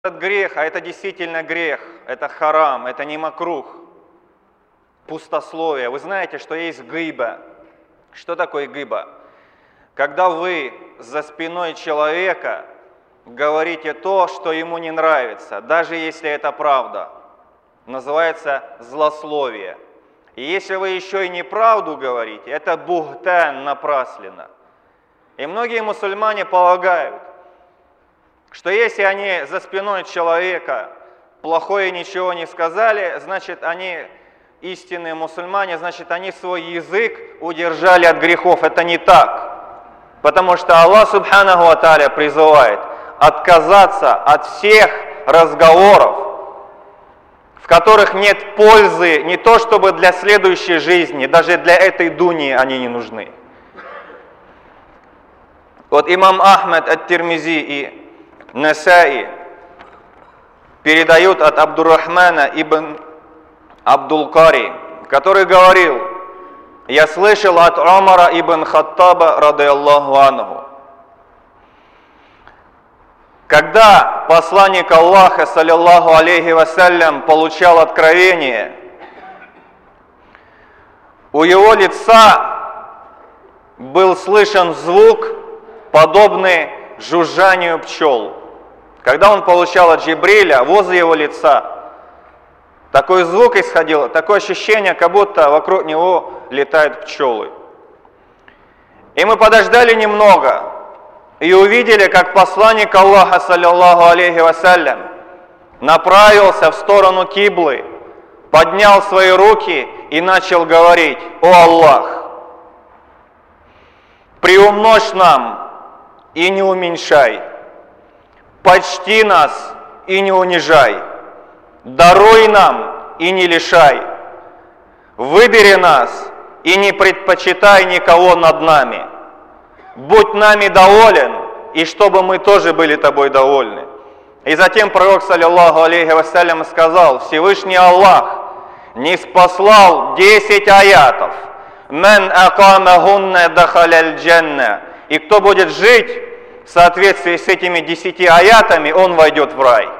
Этот грех, а это действительно грех, это харам, это не макрух, пустословие. Вы знаете, что есть гыба. Что такое гыба? Когда вы за спиной человека говорите то, что ему не нравится, даже если это правда, называется злословие. И если вы еще и неправду говорите, это бухтан напрасленно. И многие мусульмане полагают, что если они за спиной человека плохое ничего не сказали, значит они истинные мусульмане, значит они свой язык удержали от грехов. Это не так. Потому что Аллах Субханаху ва Тааля призывает отказаться от всех разговоров, в которых нет пользы не то чтобы для следующей жизни, даже для этой дуньи они не нужны. Вот имам Ахмад ат-Тирмизи и Насаи передают от Абдуррахмана ибн Абдул-Кари, который говорил: «Я слышал от Умара ибн Хаттаба, радийаллаху анху, когда посланник Аллаха, саллиллаху алейхи вассалям, получал откровение, у его лица был слышен звук, подобный жужжанию пчел». Когда он получал от Джибриля, возле его лица такой звук исходил, такое ощущение, как будто вокруг него летают пчелы. И мы подождали немного и увидели, как посланник Аллаха, саллиллаху алейхи вассалям, направился в сторону киблы, поднял свои руки и начал говорить: «О Аллах, приумножь нам и не уменьшай, почти нас и не унижай, даруй нам и не лишай, выбери нас и не предпочитай никого над нами, будь нами доволен, и чтобы мы тоже были тобой довольны». И затем пророк, саллиллаху алейхи вассалям, сказал: Всевышний Аллах ниспослал 10 аятов, «Ман акамахунна дахаляль джанна», и кто будет жить в соответствии с этими 10 аятами, он войдет в рай.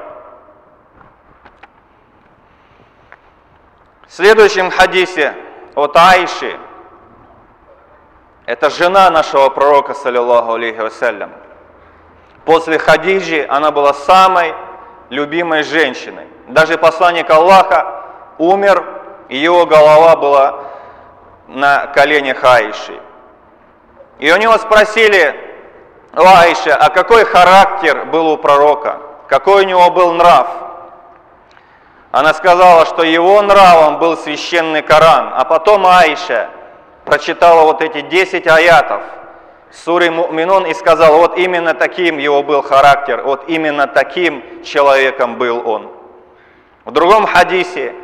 В следующем хадисе от Аиши, это жена нашего пророка, саллиллаху алейхи вассалям. После Хадиджи она была самой любимой женщиной. Даже посланник Аллаха умер, и его голова была на коленях Аиши. И у него спросили: «О, Аиша, а какой характер был у пророка? Какой у него был нрав?» Она сказала, что его нравом был священный Коран. А потом Аиша прочитала вот эти 10 аятов суре Му'минун и сказала: вот именно таким его был характер, вот именно таким человеком был он. В другом хадисе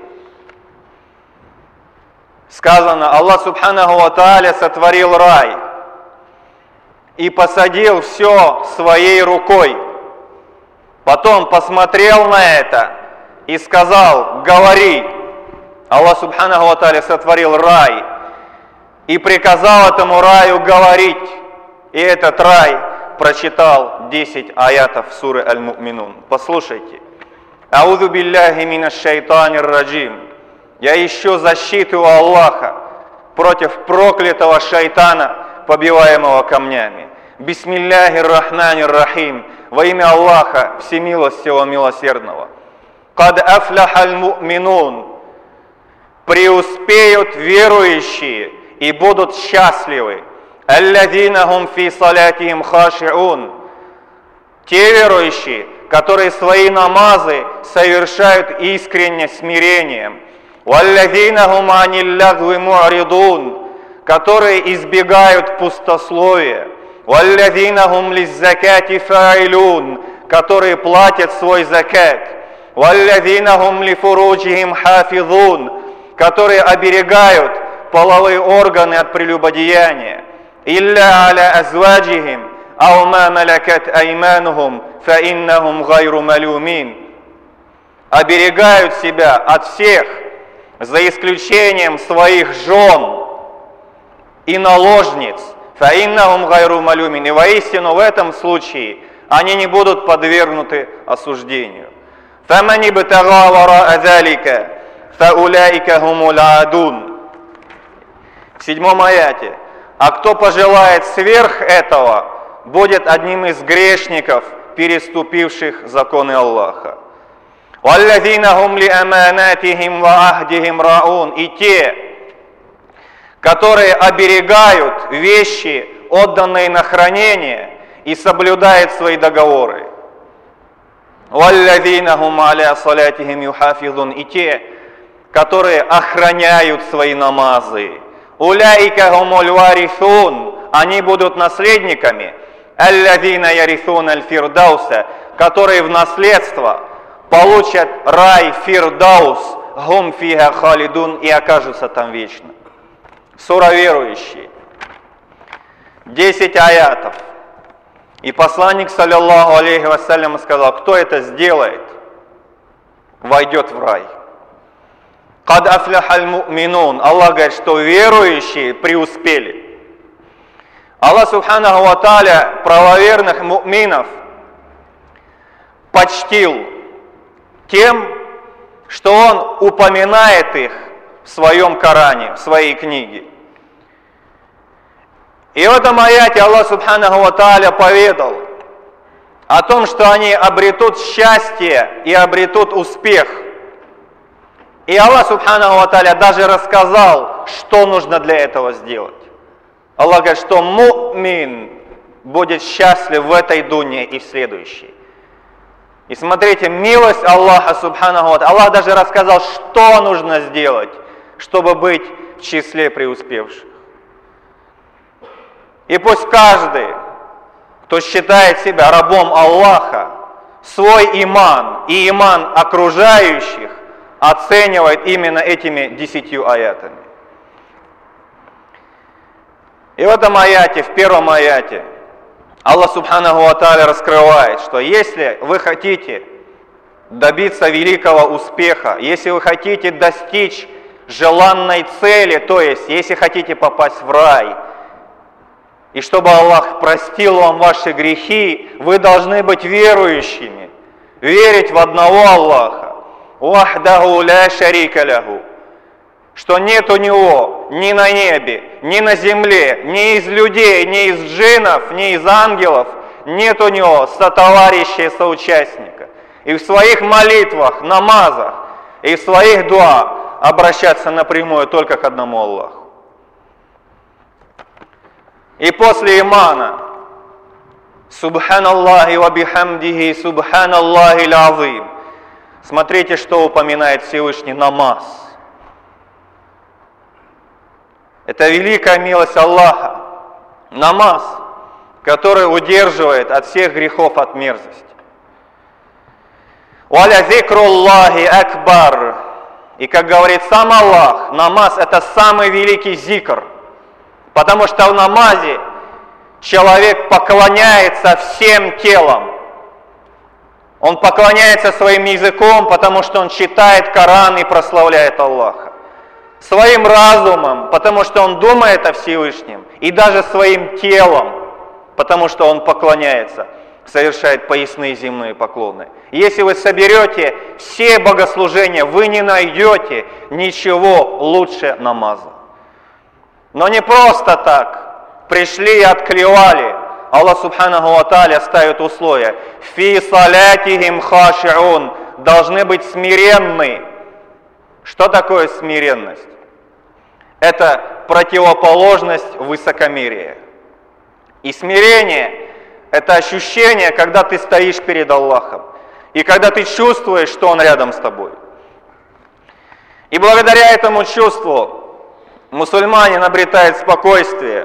сказано: Аллах Субханаху ва Тааля сотворил рай и посадил все своей рукой. Потом посмотрел на это и сказал: говори. Аллах Субханаху ва Тааля сотворил рай и приказал этому раю говорить. И этот рай прочитал 10 аятов суры Аль-Му'минун. Послушайте. Аузу билляхи минаш шайтанир раджим. Я ищу защиту у Аллаха против проклятого шайтана, побиваемого камнями. Бисмилляхир рахманир рахим. Во имя Аллаха, всемилостивого, милосердного. Кад афляхаль му'минун. Преуспеют верующие и будут счастливы. Аллазина хум фи салятихим хашиун. Те верующие, которые свои намазы совершают искренне, смирением. Валлазина хум анил лагви му'ридун. Которые избегают пустословия. Валлазина хум лиззакати фаилун. Которые платят свой закат. Валлазина хум лифуруджихим хафизун. Которые оберегают половые органы от прелюбодеяния. Илля аля азваджихим, ау ма малакат айманухум, фа иннахум гайру малюмин. Оберегают себя от всех, за исключением своих жен и наложниц. Фа иннахум гайру малюмин. И воистину в этом случае они не будут подвергнуты осуждению. فَمَنِ ابْتَغَى وَرَاءَ ذَلِكَ فَأُولَٰئِكَ هُمُ الْعَادُونَ. В 7 аяте. А кто пожелает сверх этого, будет одним из грешников, переступивших законы Аллаха. وَالَّذِينَ هُمْ لِأَمَانَاتِهِمْ وَعَهْدِهِمْ رَاعُونَ. И те, которые оберегают вещи, отданные на хранение, и соблюдают свои договоры. وَالَّذِينَ هُمْ عَلَىٰ صَلَاتِهِمْ يُحَافِظُونَ. И те, которые охраняют свои намазы. Уляйка гумуль варисун, они будут наследниками, аллазина ярисун аль-фирдауса, которые в наследство получат рай фирдаус, гум фиха халидун, и окажутся там вечно. Сура верующие. 10 аятов. И посланник, саллаллаху алейхи вассалям, сказал, кто это сделает, войдет в рай. Кад афляхаль му'минун. Аллах говорит, что верующие преуспели. Аллах субханаху ва тааля правоверных му'минов почтил тем, что Он упоминает их в своем Коране, в своей книге. И в этом аяте Аллах субханаху ва тааля поведал о том, что они обретут счастье и обретут успех. И Аллах субханаху ва тааля даже рассказал, что нужно для этого сделать. Аллах говорит, что му'мин будет счастлив в этой дуне и в следующей. И смотрите, милость Аллаха субханаху ва тааля. Аллах даже рассказал, что нужно сделать, чтобы быть в числе преуспевших. И пусть каждый, кто считает себя рабом Аллаха, свой иман и иман окружающих оценивает именно этими 10 аятами. И в этом аяте, в первом аяте, Аллах субханаху ва тааля раскрывает, что если вы хотите добиться великого успеха, если вы хотите достичь желанной цели, то есть если хотите попасть в рай, и чтобы Аллах простил вам ваши грехи, вы должны быть верующими, верить в одного Аллаха. Вахдаху ля шарика ляху, что нет у него ни на небе, ни на земле, ни из людей, ни из джиннов, ни из ангелов, нет у него сотоварища, соучастника. И в своих молитвах, намазах, и в своих дуа обращаться напрямую только к одному Аллаху. И после имана Субханаллахи ва бихамдихи, Субханаллахи аль-азим. Смотрите, что упоминает Всевышний: намаз. Это великая милость Аллаха. Намаз, который удерживает от всех грехов, от мерзости. «Валя зикруллахи акбар». И как говорит сам Аллах, намаз — это самый великий зикр, потому что в намазе человек поклоняется всем телом. Он поклоняется своим языком, потому что он читает Коран и прославляет Аллаха. Своим разумом, потому что он думает о Всевышнем. И даже своим телом, потому что он поклоняется, совершает поясные земные поклоны. Если вы соберете все богослужения, вы не найдете ничего лучше намаза. Но не просто так. Пришли и отклевали. Аллах субханаху ва тааля ставит условия. Фи салятихим хашиун. Должны быть смиренны. Что такое смиренность? Это противоположность высокомерия. И смирение — это ощущение, когда ты стоишь перед Аллахом. И когда ты чувствуешь, что Он рядом с тобой. И благодаря этому чувству мусульманин обретает спокойствие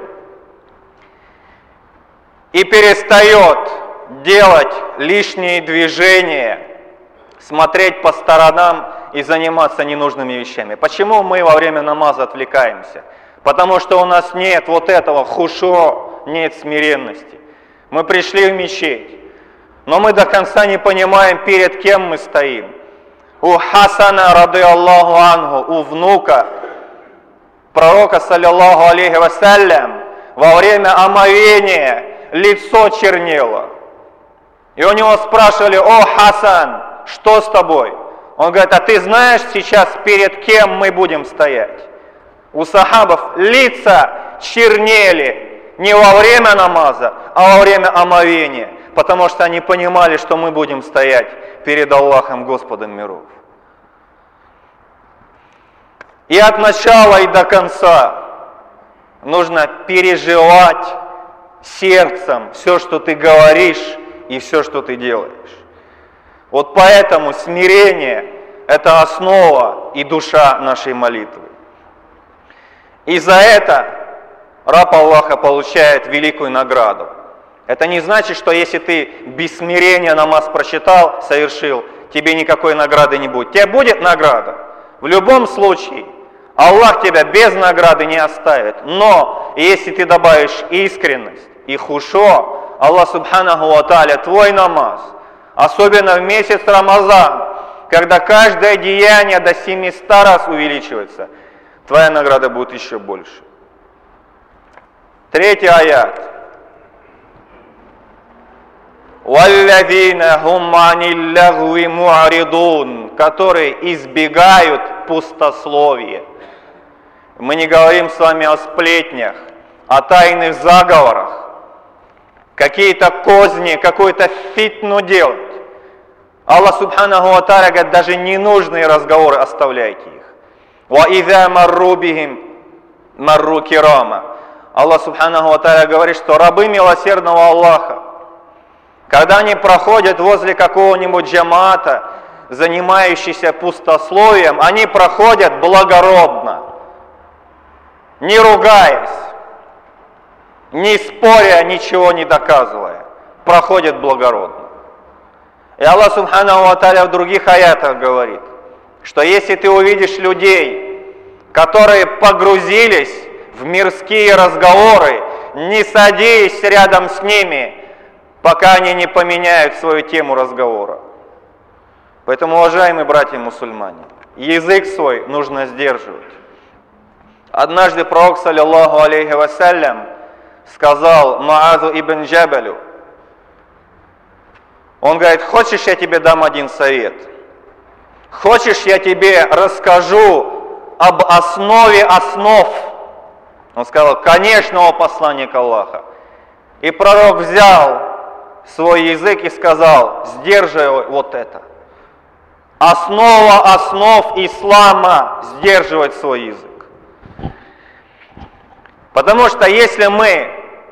и перестает делать лишние движения, смотреть по сторонам и заниматься ненужными вещами. Почему мы во время намаза отвлекаемся? Потому что у нас нет вот этого хушур, нет смиренности. Мы пришли в мечеть, но мы до конца не понимаем, перед кем мы стоим. У Хасана, рады Аллаху ангу, у внука пророка, саллиллаху алейхи вассалям, во время омовения лицо чернело. И у него спрашивали: «О, Хасан, что с тобой?» Он говорит: «А ты знаешь сейчас, перед кем мы будем стоять?» У сахабов лица чернели не во время намаза, а во время омовения, потому что они понимали, что мы будем стоять перед Аллахом, Господом миров. И от начала и до конца нужно переживать сердцем все, что ты говоришь, и все, что ты делаешь. Вот поэтому смирение – это основа и душа нашей молитвы. И за это раб Аллаха получает великую награду. Это не значит, что если ты без смирения намаз прочитал, совершил, тебе никакой награды не будет. Тебе будет награда. В любом случае, Аллах тебя без награды не оставит. Но если ты добавишь искренность и хушо, Аллах Субханаху ва Тааля твой намаз, особенно в месяц Рамазан, когда каждое деяние до 700 раз увеличивается, твоя награда будет еще больше. Третий аят. «Валлазина хум анил лягви му'ридун», которые избегают пустословия. Мы не говорим с вами о сплетнях, о тайных заговорах, какие-то козни, какую-то фитну делать. Аллах Субханаху ва Тааля говорит, даже ненужные разговоры оставляйте их. «Ва иза марру бихим марру кирама». Аллах Субханаху ва Тааля говорит, что рабы милосердного Аллаха, когда они проходят возле какого-нибудь джамаата, занимающийся пустословием, они проходят благородно, не ругаясь, не споря, ничего не доказывая, проходят благородно. И Аллах Субханаху ва Тааля в других аятах говорит, что если ты увидишь людей, которые погрузились в мирские разговоры, не садись рядом с ними, пока они не поменяют свою тему разговора. Поэтому, уважаемые братья-мусульмане, язык свой нужно сдерживать. Однажды пророк, саллиллаху алейхи вассалям, сказал Муазу ибн Джабалю, он говорит: хочешь, я тебе дам один совет? Хочешь, я тебе расскажу об основе основ? Он сказал: конечно, о посланник Аллаха. И пророк взял свой язык и сказал: сдерживай вот это. Основа основ ислама – сдерживать свой язык. Потому что если мы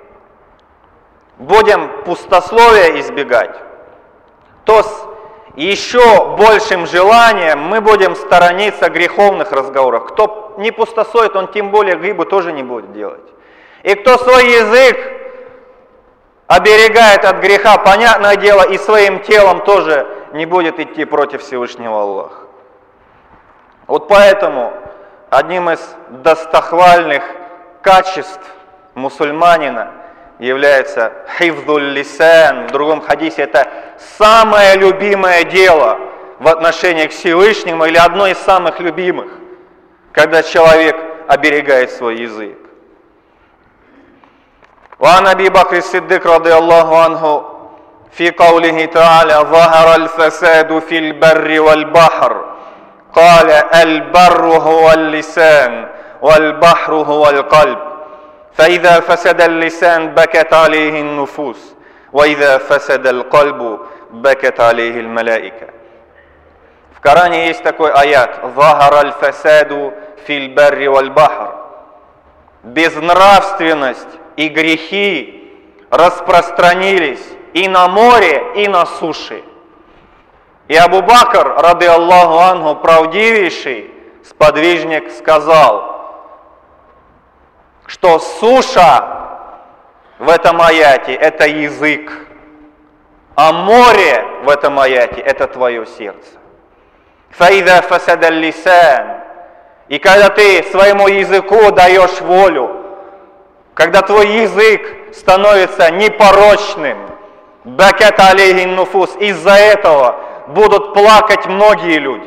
будем пустословия избегать, то с еще большим желанием мы будем сторониться греховных разговоров. Кто не пустословит, он тем более гибу тоже не будет делать. И кто свой язык оберегает от греха, понятное дело, и своим телом тоже не будет идти против Всевышнего Аллаха. Вот поэтому одним из достохвальных качеств мусульманина является хифзуль лисан. В другом хадисе это самое любимое дело в отношении к Всевышнему, или одно из самых любимых, когда человек оберегает свой язык. وعن أبي بكر الصديق رضي الله عنه في قوله تعالى ظهر الفساد في البر والبحر قال البر هو اللسان والبحر هو القلب فإذا فسد اللسان بكت عليه النفوس وإذا فسد القلب بكت عليه الملائكة. В Коране есть такой аят ظهر الفساد في البر والبحر. Безнравственность и грехи распространились и на море, и на суше. И Абу Бакр, рады Аллаху анху, правдивейший сподвижник, сказал, что суша в этом аяте – это язык, а море в этом аяте – это твое сердце. فَإِذَا فَسَدَ اللِّسَانِ. И когда ты своему языку даешь волю, когда твой язык становится непорочным, бакат алейхи нуфус, из-за этого будут плакать многие люди.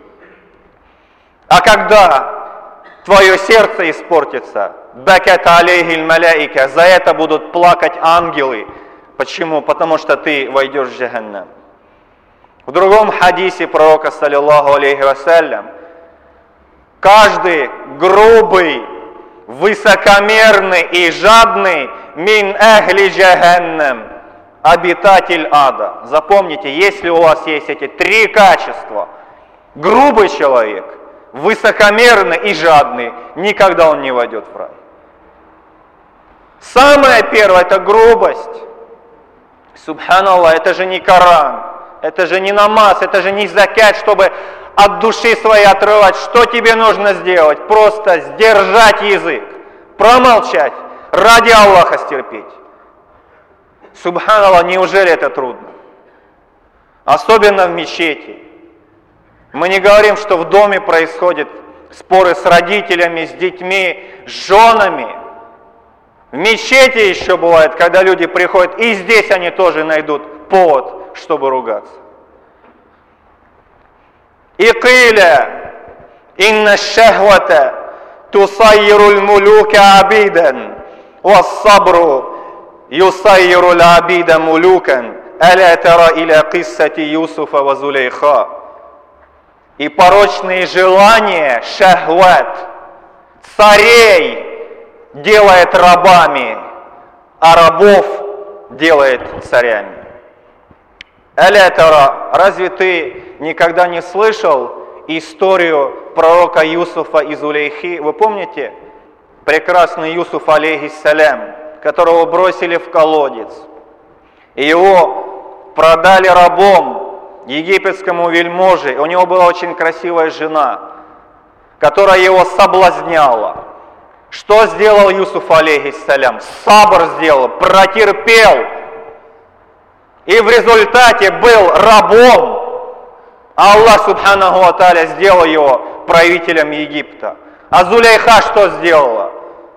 А когда твое сердце испортится, бакат алейхи маляика, за это будут плакать ангелы. Почему? Потому что ты войдешь в джаханнам. В другом хадисе пророка, саллиллаху алейхи вассалям, каждый грубый, высокомерный и жадный мин ахли джаханнам, обитатель ада. Запомните, если у вас есть эти три качества, грубый человек, высокомерный и жадный, никогда он не войдет в рай. Самое первое – это грубость. Субханаллах, это же не Коран, это же не намаз, это же не закят, чтобы от души своей отрывать. Что тебе нужно сделать? Просто сдержать язык, промолчать, ради Аллаха стерпеть. Субханаллах, неужели это трудно? Особенно в мечети. Мы не говорим, что в доме происходят споры с родителями, с детьми, с женами. В мечети еще бывает, когда люди приходят, и здесь они тоже найдут повод, чтобы ругаться. И киля, инна шахвата тусайиру мулука абидан, вассабру юсайиру абида мулукан, аля тара иля киссати Юсуфа ва Зулейха. И порочные желания, шахват, царей делает рабами, а рабов делает царями. Аля-тара, разве ты никогда не слышал историю пророка Юсуфа и Зулейхи? Вы помните? Прекрасный Юсуф, алейхиссалям, которого бросили в колодец. И его продали рабом египетскому вельможе. У него была очень красивая жена, которая его соблазняла. Что сделал Юсуф, алейхиссалям? Сабр сделал, протерпел. И в результате был рабом. А Аллах, субханаху ва тааля, сделал его правителем Египта. А Зулейха что сделала?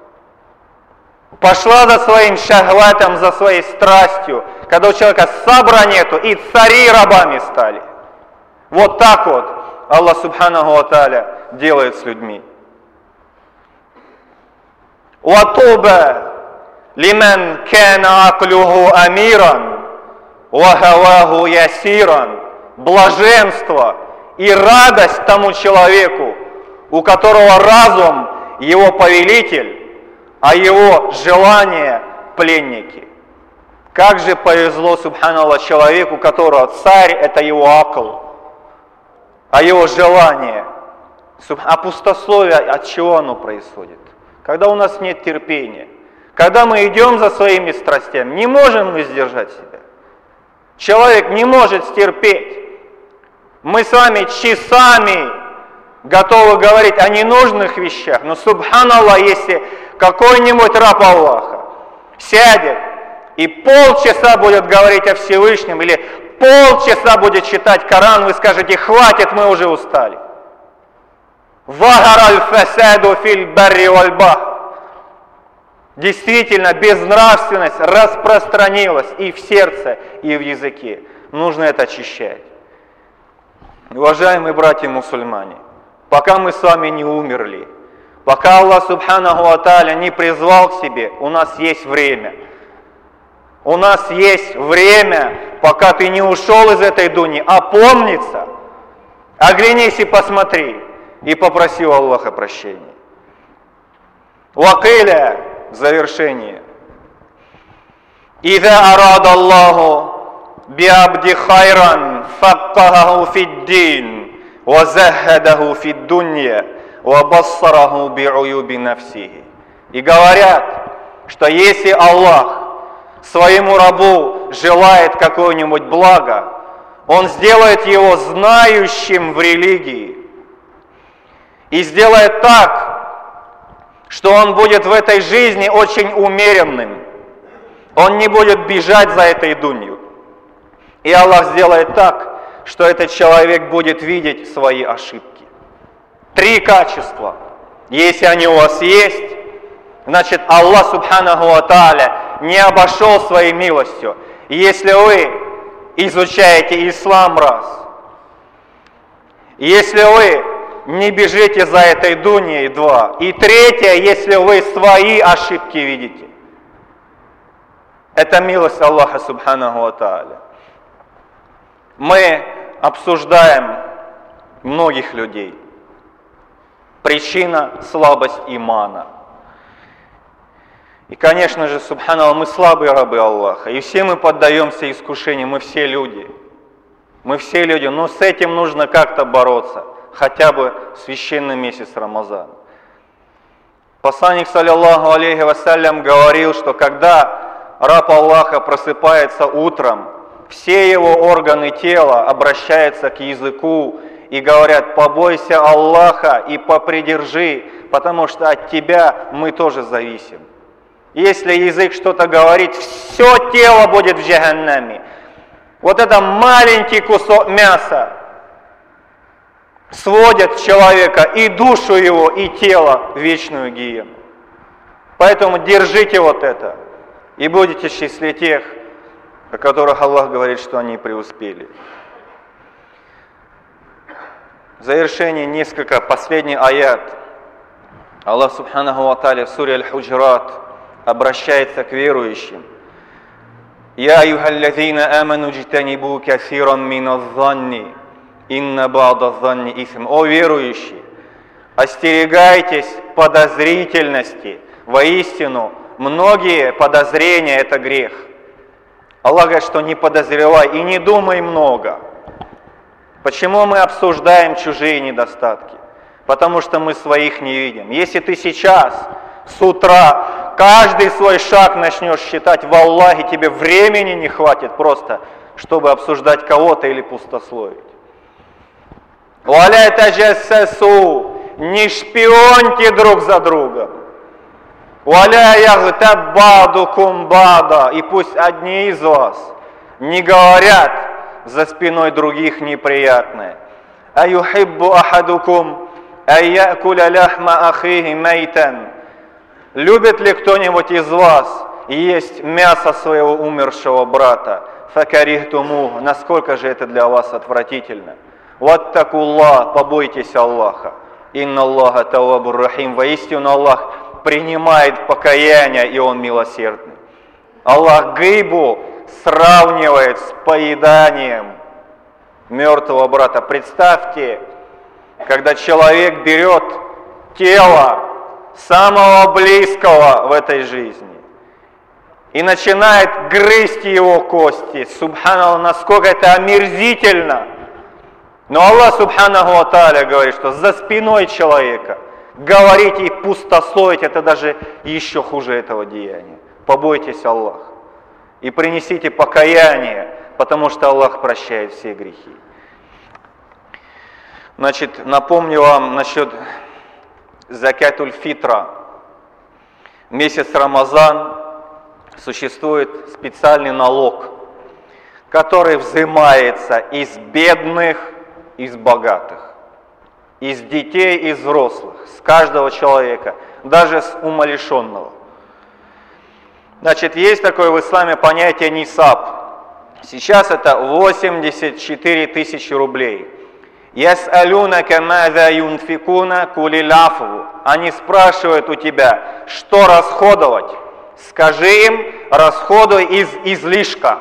Пошла за своим шахватом, за своей страстью, когда у человека сабра нету, и цари рабами стали. Вот так вот Аллах, субханаху ва тааля, делает с людьми. «Ватуба лиман кана аклюху амиран, вахаваху ясиран». Блаженство и радость тому человеку, у которого разум его повелитель, а его желания пленники. Как же повезло, субханаллах, человеку, у которого царь – это его акл, а его желание. А пустословие, от чего оно происходит? Когда у нас нет терпения, когда мы идем за своими страстями, не можем мы сдержать себя. Человек не может стерпеть. Мы с вами часами готовы говорить о ненужных вещах, но, субханаллах, если какой-нибудь раб Аллаха сядет и полчаса будет говорить о Всевышнем, или полчаса будет читать Коран, вы скажете: хватит, мы уже устали. Вахар аль-фасаду фил барри валь бахр. Действительно, безнравственность распространилась и в сердце, и в языке. Нужно это очищать. Уважаемые братья-мусульмане, пока мы с вами не умерли, пока Аллах, субханаху ва тааля, не призвал к себе, у нас есть время. У нас есть время, пока ты не ушел из этой дуни, опомниться, оглянись и посмотри, и попроси у Аллаха прощения. Вакиля, в завершение. «Иза арада Аллаху биабди хайран факкахаху фиддин ва захадаху фиддунья ва бассараху биуюби нафсихи». И говорят, что если Аллах своему рабу желает какое-нибудь благо, Он сделает его знающим в религии и сделает так, что он будет в этой жизни очень умеренным. Он не будет бежать за этой дунью. И Аллах сделает так, что этот человек будет видеть свои ошибки. 3 качества. Если они у вас есть, значит Аллах, субханаху ва тааля, не обошел своей милостью. И если вы изучаете ислам раз, если вы не бежите за этой дуньей 2. И 3, если вы свои ошибки видите. Это милость Аллаха Субханаху ва Тааля. Мы обсуждаем многих людей. Причина – слабость имана. И, конечно же, субханаллах, мы слабые рабы Аллаха, и все мы поддаемся искушению, мы все люди. Мы все люди, но с этим нужно как-то бороться, хотя бы в священный месяц Рамазан. Посланник, саллиллаху алейхи вассалям, говорил, что когда раб Аллаха просыпается утром, все его органы тела обращаются к языку и говорят: побойся Аллаха и попридержи, потому что от тебя мы тоже зависим. Если язык что-то говорит, все тело будет в джаханнаме. Вот это маленький кусок мяса сводит человека и душу его, и тело в вечную гиену. Поэтому держите вот это, и будете в числе тех, о которых Аллах говорит, что они преуспели. В завершение несколько, последний аят. Аллах Субханаху ва Тааля в суре Аль-Худжрат обращается к верующим. «Я аюхаллазина аману джтанибу касиран миназзанни, инна ба'даззанни исм». О верующие, остерегайтесь подозрительности. Воистину, многие подозрения – это грех. Аллах говорит, что не подозревай и не думай много. Почему мы обсуждаем чужие недостатки? Потому что мы своих не видим. Если ты сейчас, с утра, каждый свой шаг начнешь считать, валлахи, тебе времени не хватит просто, чтобы обсуждать кого-то или пустословить. «Валя таджассасу», не шпионьте друг за другом. «Валя ягтаб ба'дукум ба'да», и пусть одни из вас не говорят за спиной других неприятное. «Аюхиббу ахадукум айякуля ляхма ахихи мейтан». Любит ли кто-нибудь из вас есть мясо своего умершего брата? Факарихтуму, насколько же это для вас отвратительно. Ваттакуллах, побойтесь Аллаха. Инна Аллаха таввабур рахим. Воистину Аллах принимает покаяние, и Он милосердный. Аллах гибу сравнивает с поеданием мертвого брата. Представьте, когда человек берет тело самого близкого в этой жизни и начинает грызть его кости. Субханаллах, насколько это омерзительно. Но Аллах Субханаху ва Тааля говорит, что за спиной человека говорить и пустословить — это даже еще хуже этого деяния. Побойтесь Аллаха и принесите покаяние, потому что Аллах прощает все грехи. Значит, напомню вам насчет закатуль фитра. Месяц Рамазан существует специальный налог, который взимается из бедных, из богатых, из детей, из взрослых, с каждого человека, даже с умалишенного. Значит, есть такое в исламе понятие нисаб. Сейчас это 84 тысячи рублей. Яс'алюнака маза юнфикуна кулил афву. Они спрашивают у тебя, что расходовать. Скажи им, расходуй из излишка.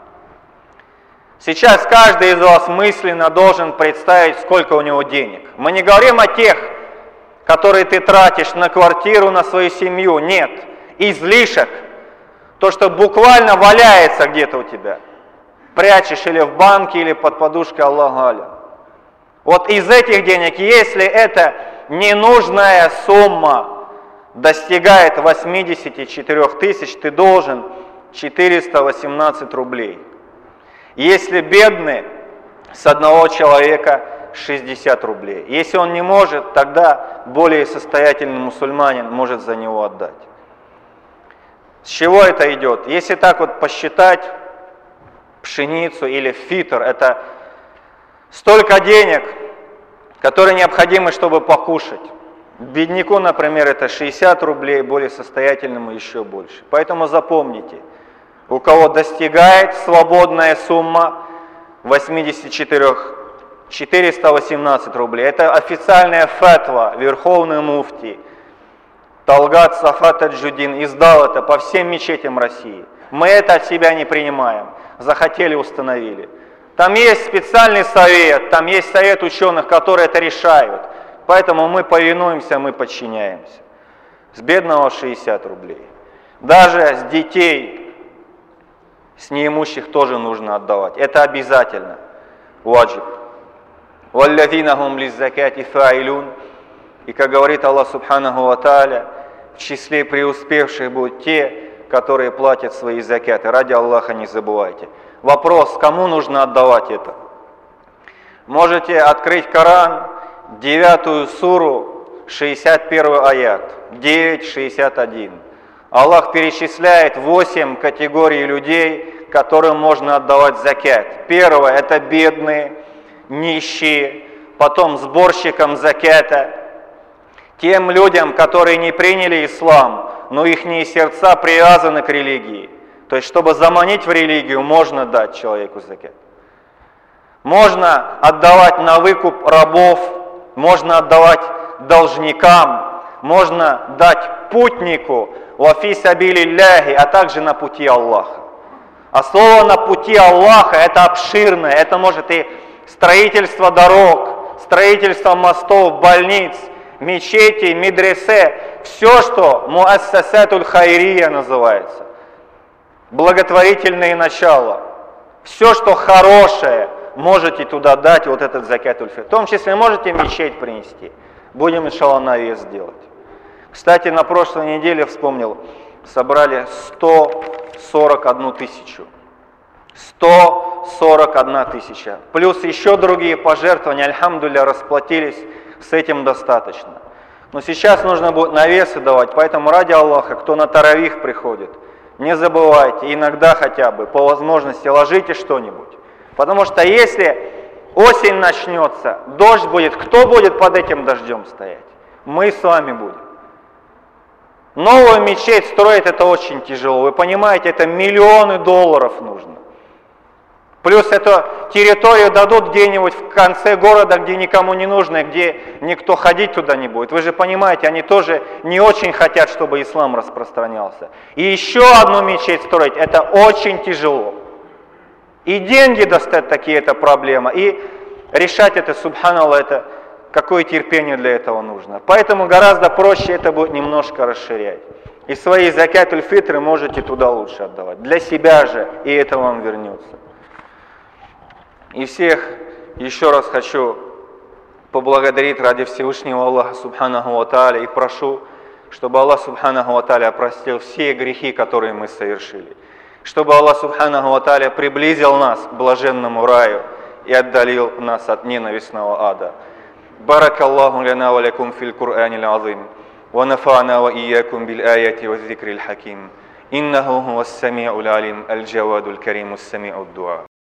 Сейчас каждый из вас мысленно должен представить, сколько у него денег. Мы не говорим о тех, которые ты тратишь на квартиру, на свою семью. Нет. Излишек. То, что буквально валяется где-то у тебя. Прячешь или в банке, или под подушкой, Аллаху алям. Вот из этих денег, если эта ненужная сумма достигает 84 тысяч, ты должен 418 рублей. Если бедный, с одного человека 60 рублей. Если он не может, тогда более состоятельный мусульманин может за него отдать. С чего это идет? Если так вот посчитать, пшеницу или фитр, это столько денег, которые необходимы, чтобы покушать. Бедняку, например, это 60 рублей, более состоятельному еще больше. Поэтому запомните, у кого достигает свободная сумма 418 рублей. Это официальная фатва Верховный муфти. Талгат Сафат Таджуддин издал это по всем мечетям России. Мы это от себя не принимаем. Захотели, установили. Там есть специальный совет, там есть совет ученых, которые это решают. Поэтому мы повинуемся, мы подчиняемся. С бедного 60 рублей. Даже с детей, с неимущих тоже нужно отдавать. Это обязательно. Ваджиб. وَالَّذِينَ هُمْ لِلزَّكَاةِ فَاعِلُونَ. И как говорит Аллах Субханаху ва Тааля, в числе преуспевших будут те, которые платят свои закяты. Ради Аллаха не забывайте. Вопрос, кому нужно отдавать это? Можете открыть Коран, 9 суру, 61 аят, 9:61. Аллах перечисляет 8 категорий людей, которым можно отдавать закят. Первое – это бедные, нищие, потом сборщикам закята, тем людям, которые не приняли ислам, но их сердца привязаны к религии. То есть, чтобы заманить в религию, можно дать человеку закят. Можно отдавать на выкуп рабов, можно отдавать должникам, можно дать путнику, вафи сабилилляхи, а также на пути Аллаха. А слово «на пути Аллаха» это обширное, это может и строительство дорог, строительство мостов, больниц, мечетей, медресе, все, что муассасатуль хайрия называется, благотворительные начала, все, что хорошее, можете туда дать, вот этот закятуль фитр. В том числе можете мечеть принести. Будем, иншаллах, навес делать. Кстати, на прошлой неделе, вспомнил, собрали 141 тысячу. 141 тысяча. Плюс еще другие пожертвования, альхамдулилля, расплатились, с этим достаточно. Но сейчас нужно будет навесы давать, поэтому ради Аллаха, кто на таравих приходит, не забывайте, иногда хотя бы, по возможности, ложите что-нибудь. Потому что если осень начнется, дождь будет, кто будет под этим дождем стоять? Мы с вами будем. Новую мечеть строить это очень тяжело. Вы понимаете, это миллионы долларов нужно. Плюс эту территорию дадут где-нибудь в конце города, где никому не нужно, где никто ходить туда не будет. Вы же понимаете, они тоже не очень хотят, чтобы ислам распространялся. И еще одну мечеть строить, это очень тяжело. И деньги достать такие, это проблема. И решать это, субханаллах, это какое терпение для этого нужно. Поэтому гораздо проще это будет немножко расширять. И свои закятуль фитры можете туда лучше отдавать. Для себя же, и это вам вернется. И всех еще раз хочу поблагодарить ради Всевышнего Аллаха Субханаху ва Тааля и прошу, чтобы Аллах Субханаху ва Тааля простил все грехи, которые мы совершили. Чтобы Аллах Субханаху ва Тааля приблизил нас к блаженному раю и отдалил нас от ненавистного ада. Баракаллаху лана ва лякум фил Кур'анил азим. Ва нафа'на ва ийякум бил аяти ва зикрил хаким. Иннаху хуwas сами'ул алим аль-джавадуль каримус сами'уд дуа.